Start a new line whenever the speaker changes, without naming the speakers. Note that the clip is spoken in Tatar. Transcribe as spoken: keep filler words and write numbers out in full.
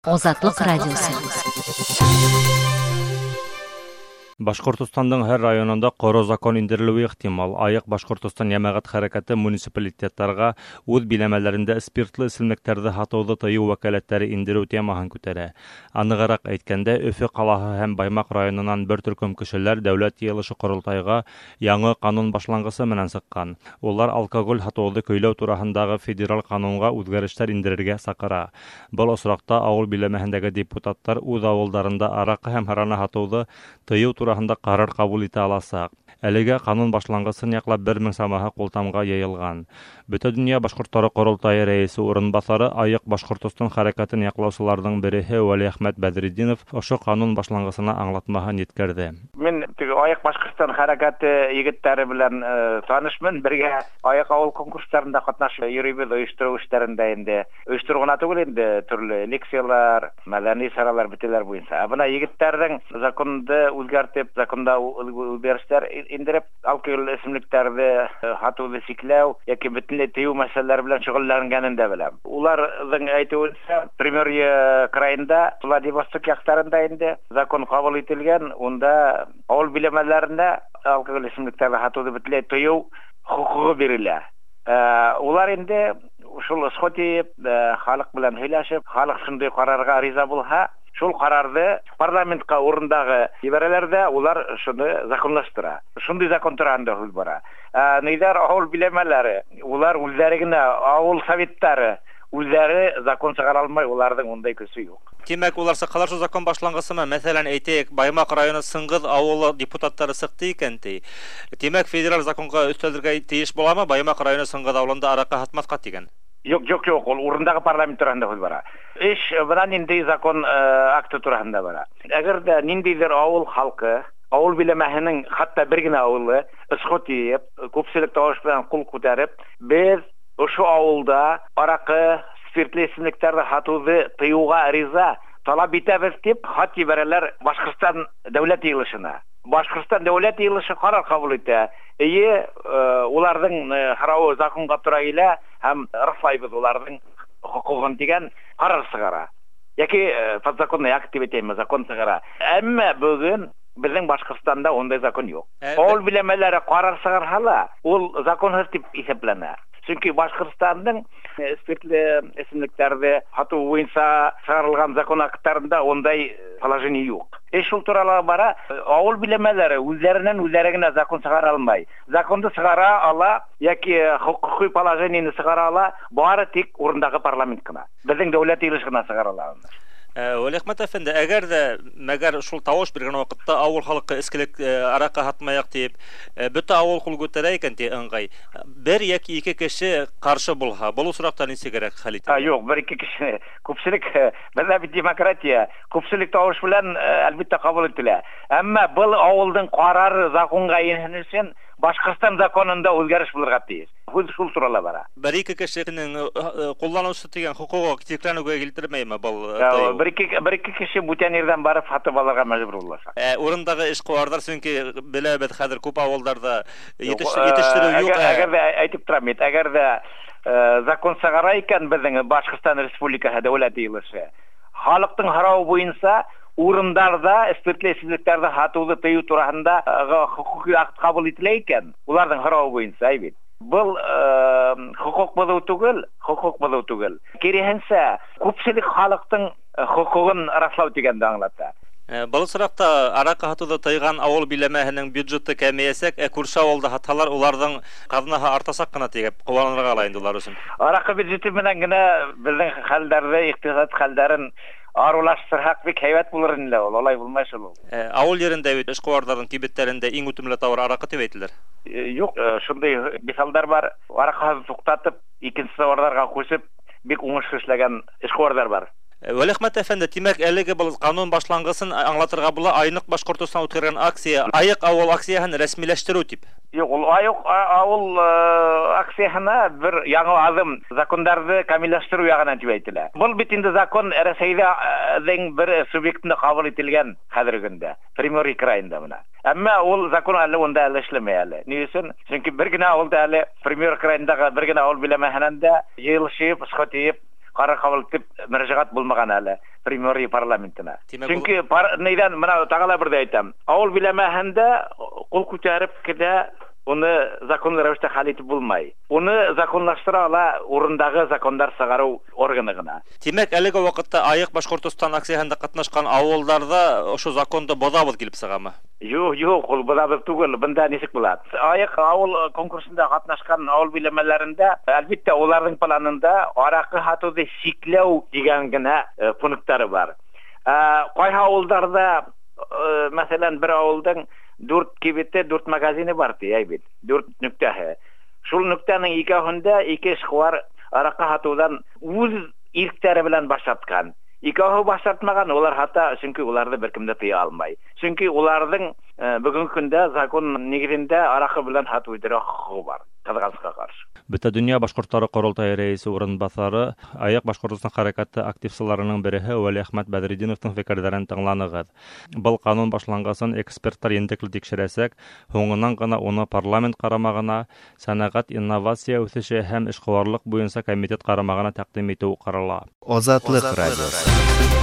Азатлык радиосы.
Башкортостандың һәр районында коры закон индерелүе ихтимал. Аяк Башкортостан ямагат хәрәкәте муниципалитетларга үз биләмәләрендә спиртлы эсемлекләрне һатуды тыю вәкаләтләре индерү темаһын күтәрә. Аныграк әйткәндә, Өфе калаһы һәм Баймак районыннан бер төркем кешеләр дәүләт йыелышы корылтайга яңа канун башлангысы менән сыккан. Улар алкоголь һатуды көйләү турында федераль канунга үзгәрешләр индерергә сакыра. Был осракта авыл биләмәһендәге депутаттар үз авылларында аракы һәм харана һатуды тыю турында карар кабул итә аласак. Әлегә канун башлангысын яклап бер мең самаһы култамга яйылган. Бөтә дөнья башкортлары корылтайы рәисе урынбасары Аяк Башкортостан хәрәкәтен яклаучыларның береһе Вали Әхмәт Бәдретдинов ошо канун башлангысына аңлатмаһын yetkәрде.
Мен Аяк Башкортостан хәрәкәте егетләре белән танышмын, бергә Аяк авыл конкурсларында катнашып йөрибез, оештыру эшләрендә инде. Оештыру гына түгел инде, төрле лекциялар, мәдәни саралар битәләр буенча. Бuna егетләрнең законды үзгәртеп, законда үзгәрешләр индереп, алкоголь эсемлекләрне һатуды сикләү яки бөтенләй тыю мәсьәләләре белән шөгыльләнгәнен дә беләм. Уларның әйтүенчә, Приморье краенда, Владивосток якларында инде закон кабул ителгән, онда авыл биләмәләрендә алкоголь эсемлекләрне һатуды бөтенләй тыю хукугы бирелә. Улар инде шул схоти халык белән һөйләшеп, халык шундый карарга риза булса, шул карарды парламентка урындагы ибарәләрдә улар шуны законлаштыра. Шундый закон турында һүз бара. Нидәр авыл биләмәләре, улар үзләре генә авыл советтары үзләре закон чыгара алмай, уларның ондай көсе юк.
Тимәк, улар сакалар шул закон башлангысымы, мәсәлән, әйтәйек, Баймак районы Сыңгыз авылы депутаттары сыкты икән ди. Тимәк, федераль законга өстәлергә тиеш буламы Баймак районы Сыңгыз авылында аракы һатмаска дигән?
Юк, юк, юк, ул урындагы парламент турында һүз бара. Эш белән нинди закон акты турында бара. Әгәр дә ниндидер авыл халкы, авыл биләмәһенең хәтта бер генә авылы исхот итеп, күпчелек тавыш белән кул күтәреп, без ошо авылда аракы, спиртлы эсемлекләрне һатуды тыюга риза талап итәбез дип хат ибәрәләр Башкортстан дәүләт йыелышына. Башкортстан дәүләт йыелышы карар кабул итә. Әйе, уларның харауы законга туры килә һәм раслайбыз уларның хукугын дигән карар чыгара. Яки подзаконный акт дип әйтәме, закон чыгара. Әмма бүген безнең Башкортстанда ондай закон юк. Авыл биләмәләре карар чыгарһалар, ул законсыз дип исәпләнә. Чөнки Башкортстанның спиртлы эсемлекләрне һату буенча чыгарылган закон актларында ондай положение юк. Эш шул турыда бара, авыл биләмәләре үзләреннән үзләре генә закон чыгара алмай. Законды чыгара ала яки хукукый положениене чыгара ала, бары тик урындагы парламент кына. Безнең дәүләт йыелышына чыгара ала.
Вали Әхмәт әфәнде, әгәр дә мәгәр шул тавыш биргән вакытта авыл халкы эскелек аракы һатмаяк дип, бөтә авыл кул күтәрә икән ди ыңгай. Бер яки ике кеше каршы булса, бу соракта нисә кирәк хәл итә?
Юк, бер ике кеше. Күпчелек бездә бит демократия, күпчелек тавыш белән әлбәттә кабул ителә. Әмма бу авылның карары законга инһен өчен Башкортстан законында үзгәреш булырга тиеш. Бу шул турыда бара.
Бер ике кешенең кулланусы дигән хукугы тикләнүгә килтермәйме бу?
Бер ике бер ике кеше бүтән ердән барып сатып алырга мәҗбүр булачак.
Ә урындагы эшкуарлар чөнки беләбез хәзер күп авылларда җитештерү юк.
Әгәр дә әйтеп торам, әгәр дә закон чыгара икән безнең Башкортстан Республикасы дәүләт йыелышы, халыктың харауы буенча урындарда спиртлы эсемлекләрне һатуды тыю турында хукукый акт кабул ителә икән, уларның харауы буенча әйбит. Был хукук булу түгел, хукук булу түгел. Киресенчә, күпчелек халыктың хукугын раслау дигәнне аңлата.
Бұл сұрақта аракы һатуды тыйган авыл биләмәһенең бюджеты кәмәясәк, ә күрше авылда һаталар уларның казнаһы артасак кына тигәп кулланырга ала инде улар өчен.
Аракы бюджеты менән генә безнең хәлләрдә иктисад хәлләрен арулаштырһак бик һәйбәт булыр инде ул, алай булмай шул.
Авыл yerində бит эшкуарларның кибетләрендә иң үтемле товар аракы дип әйтелер.
Юк, шундый мисалдар бар. Аракы туктатып, икенче товарларга кушып, бик уңышлы эшләгән эшкуарлар бар.
Вали Әхмәт әфәнде, тимәк, әлеге был канун башлангысын аңлатырга була Айнык Башкортостан үткәргән акция, Аяк авыл акцияһын рәсмиләштерү дип.
Юк, ул Аяк авыл акцияһына бер яңа адым, законнарны камиллаштыру ягынан дип әйтелә. Бу бит инде закон Россиядән бер субъектны кабул ителгән хәзерге көндә, Приморье краенда менә. Әмма ул закон әле онда әле эшләмәй әле. Ни өчен? Чөнки бер генә авылда әле Приморье краендагы бер генә авыл биләмәһенәндә йыелышып, исхат итеп карар кабул итеп мөрәҗәгать булмаган әле Приморье парламентына.
Тимәк,
Чөнки нидән менә тагыла бер дә әйтәм. Авыл биләмәһендә кул күтәреп кенә уны законлы рәвештә хәл итеп булмай. Уны законлаштыра ала урындагы законнар сыгару органы гына.
Тимәк, әлеге вакытта Аек Башкортстан акциясында катнашкан авылларда ошо законды бозабыз килеп сыгамы?
Юк, юк, ул бозабыз түгел, бында ничек була? Аек авыл конкурсында катнашкан авыл биләмәләрендә, әлбәттә, уларның планында аракы хатуды сикләү дигән генә пунктлары бар. Кайһы авылларда, мәсәлән, бер авылдың дүрт кибете, дүрт магазины бар ди, әйбит. Дүрт нөктәһе. Шул нөктәнең икәүһендә ике эшкуар аракы хатудан үз иректәре белән башлаткан. Икәүһе башлатмаган, улар хата, чөнки уларны беркем дә тыя алмай. Чөнки уларның бүгенге көндә закон нигезендә аракы белән хату итәргә хокукы бар. Кызганычка каршы.
Бөтә дөнья башкортлары корылтайы рәисе урынбасары, Аек Башкортстан хәрәкәте активчыларының береһе Вәли Әхмәт Бәдретдиновның фикерләрен тыңланыгыз. Был канун башлангасын экспертлар ендекле тикшерәсәк, һуңыннан гына уны парламент карамагына, сәнәгать, инновация үсеше һәм эшкуарлык буенча комитет карамагына тәкъдим итү карала.
Азатлык радиосы.